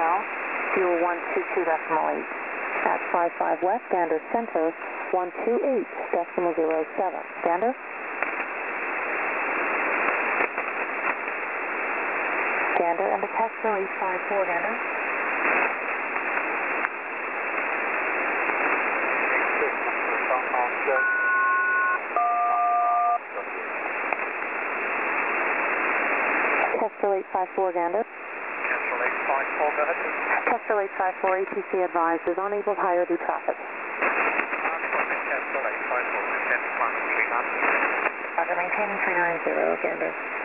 personnel, fuel 122.8. At 55 West, Gander Center, 128.07. Gander? Gander and the Kestrel 854, Gander. Kestrel 854, Gander. Kestrel 854, go ahead. Kestrel 854, ATC advised is unable to hire due traffic. Kestrel 854, maintain climate 390. Roger, maintaining 390, Gander.